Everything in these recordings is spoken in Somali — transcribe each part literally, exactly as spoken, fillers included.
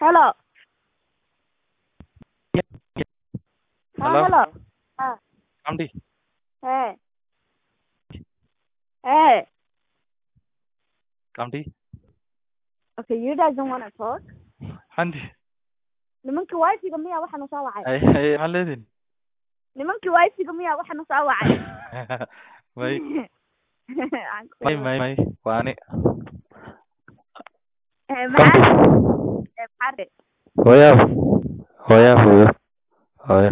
Hello. Hello. Ah, hello. Ah, Kamdi. hey. Hey. Kamdi. Okay, you guys don't want to talk? Handi. Nimankii wifi-ga miyaa waxa na soo wacay? Ay ay haledin. Nimankii wifi-ga miyaa waxa na soo wacay? May may may may waani. Eh, maxaa? Eh, maxaa? Hoya. Hoya hoya. Hoya.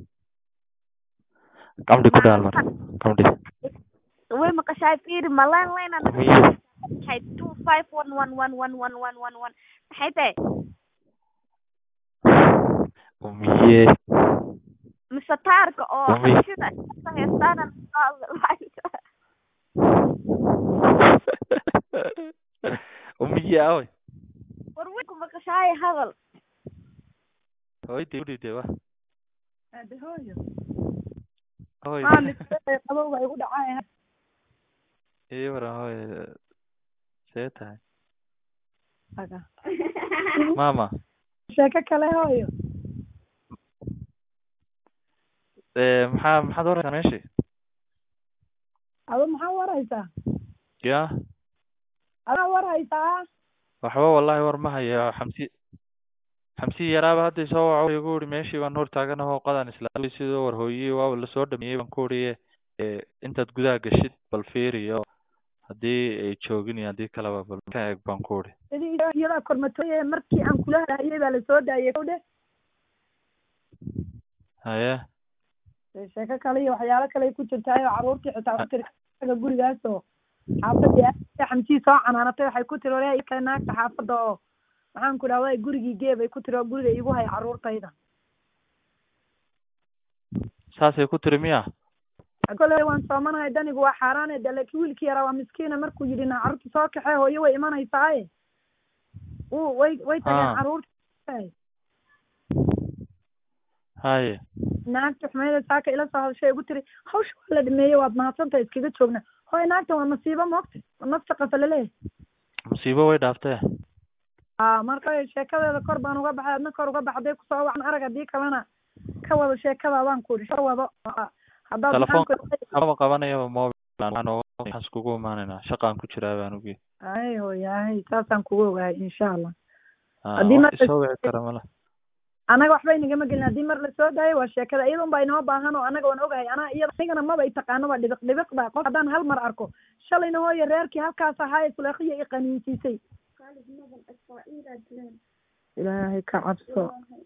Kamdi ku dhaal mar. Kamdi. Way maqashay fiir malaan leen ana Miyo. hay two five one one one one one one one one maxay tahay Umiye. mise taarka oo Umi. sida heestaana Umiye awe. war way ku maqashay hadal Hoy tii deewa. ade hooyo Hoy. maa nisbada qabow ay ugu dhacay Ee wara hoy. Seeta. aga Mama. sheeko kale hooyo Ee maxaa maxaad waraysaa meeshii? ado maxaa waraysaa Ya. adaa waraysaa Waxba wallahi war ma hayo xamsi xamsi yaraaba hadda soo waco igu uri meeshii baan hor taaganahay qadan islaamay sidoo war hooyay waa la soo dhameeyay baan ku uriye ee intaad gudaha gashid bal fiiriyo hadii ay joogin iyo hadii kale bal ka eeg baan ku uri iyada kormatooye markii aan kula hadayay baa la soo daayay kowde haye sheeko kale iyo waxyaalo kale ay ku jirtaay oo carruurtii xitaa ku tiri gurigaas oo xaafadii xamsii soo canaanatay waxay ku tiri walahi kale naagta xaafadda oo maxaan ku dhahay gurigii geeb ay ku tiri oo guriga igu hay carruurtayda saasay ku tiri miya kole waan soomanahay danigu waa xaaraan ee laakiin wiilkii yaraa waa miskiina markuu yidhi na carruurta soo kaxee hooyo way imanaysaaye uu way way tageen carruurta haye naagta xumeeda saaka ila soo hadashay igu tiri hawsha waa la dhameeyey waad mahadsantahay iskaga joogna hooy naagta waa masiibo moogta nafta qafalalehe musiibo way dhaaftee a marka sheekadeeda kor baan uga baxay adna kor uga baxday kusoo wacan arag haddii kalena ka wado sheekada baan ku idhi soo wado haddaad telefoonka qabanayaba mobile waxaan iskugu imaanaynaa shaqaan ku jiraa baan ogi ay hooy ay saasaan kugu ogahay insha allah haddii mar soo wici kara mala anaga waxba inagama gelin haddii mar la soo daayo waa sheekada iyada un baa inoo baahan oo anaga waan ogahay anaa iyada anigana maba i taqaano waa dhibiq dhibiq baa qof haddaan hal mar arko shalayna hooyo reerkii halkaas ahaaye suleekhiya i qaniinsiisay ilaahay ka cabso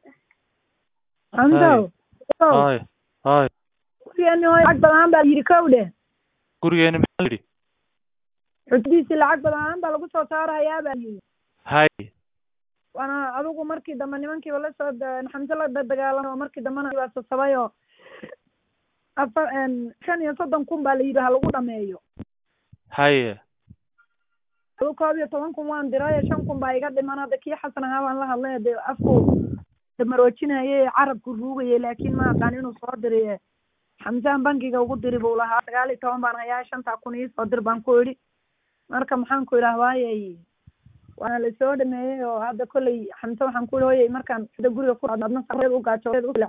andow hay hay gurigeeni hooyo lacag badan baa yidhi kow dheh gurigeeni maxaa yidhi xujdiisii lacag badan baa lagu soo saarayaa baa yidhi hay waana adigu markii dambe nimankiiba lasoo xamse la dagaalamo oo markii dambena baa sasabay oo afar shan iyo soddon kun baa la yidhi ha lagu dhameeyo haye adu koob iyo toban kun waan diray shan kun baa iga dhiman hadda kii xasan ahaa baan la hadlay dee afku damaroojinayay carabku ruugayay laakiin ma aqaan inuu soo diriye xamsaan bankiga ugu diri buu lahaa sagaal iyo toban baan hayaa shantaa kun ii soo dir baan ku idhi marka maxaan ku idhaah waayey waana lasoo dhameeyey oo hadda kolley xamse waxaan ku ihi hooyey markaan sida guriga ku adna sareed u gaajoed u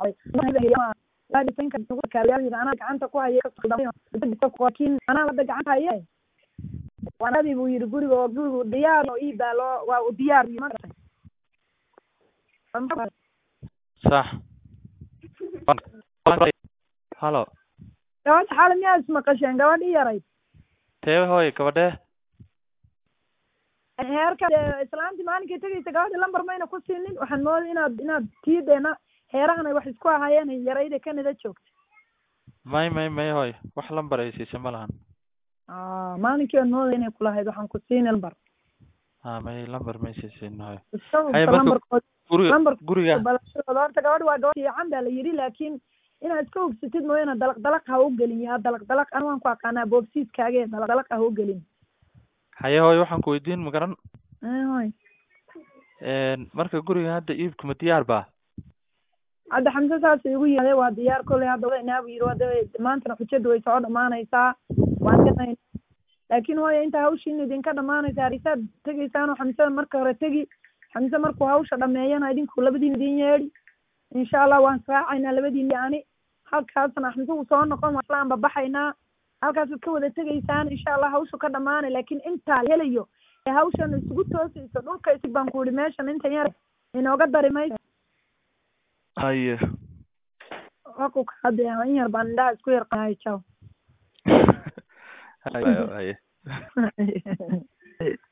leexday anaa gacanta ku hayay laakiin anaa hadda gacanta haye waanadii buu yidhi guriga oo gurigu diyaar oo ii baa loo waa u diyaar sax halo gabadha xaala miyaa ismaqasheen gabadhii yarayd teebe hooye gabadhee heerka islaantii maalinkay tegaysa gabadha lambar mayna ku siinin waxaan mooday inaad inaad tiideena heerahan ay wax isku ahaayeen yarayda kanada joogta may may may hooy wax lambar ay siisay ma lahan maalinkii aan mooday inay kulahayd waxaan ku siini lambar ha may lambar may siiseen hooy lambar guriga horta gabadha waa gabadh fiican baa la yidhi laakiin inaad iska ogsatid mooyana dalaq dalaq ha u gelin yaha dalaq dalaq aniga waan ku aqaanaa boobsiiskaage dalaq dalaq ha u gelin haye hooy waxaan ku weydiin ma garan hooy marka guriga hadda iibka ma diyaar baa hadda xamse saas igu yimaaday waa diyaar kolley hadda wadaynaabu yidhi wada maantana xujadu way soo dhamaanaysaa waan ganay laakiin hooyo inta hawshiin idinka dhamaanaysa harisaad tegaysaanoo xamsada marka hore tegi xamse markuu hawsha dhameeyana idinku labadiin idin yeedhi insha allah waan israacaynaa labadiin yani halkaasna xamse uu soo noqon waan babaxaynaa halkaasaad ka wada tegaysaan insha allah hawshu ka dhamaanay laakiin intaa helayo ee hawshan isugu toosayso dhulka isig baan ku ihi meeshan inta yar inooga dari mayso haye waku kaade in yar baan indhaha isku yar qahay jaw haye haye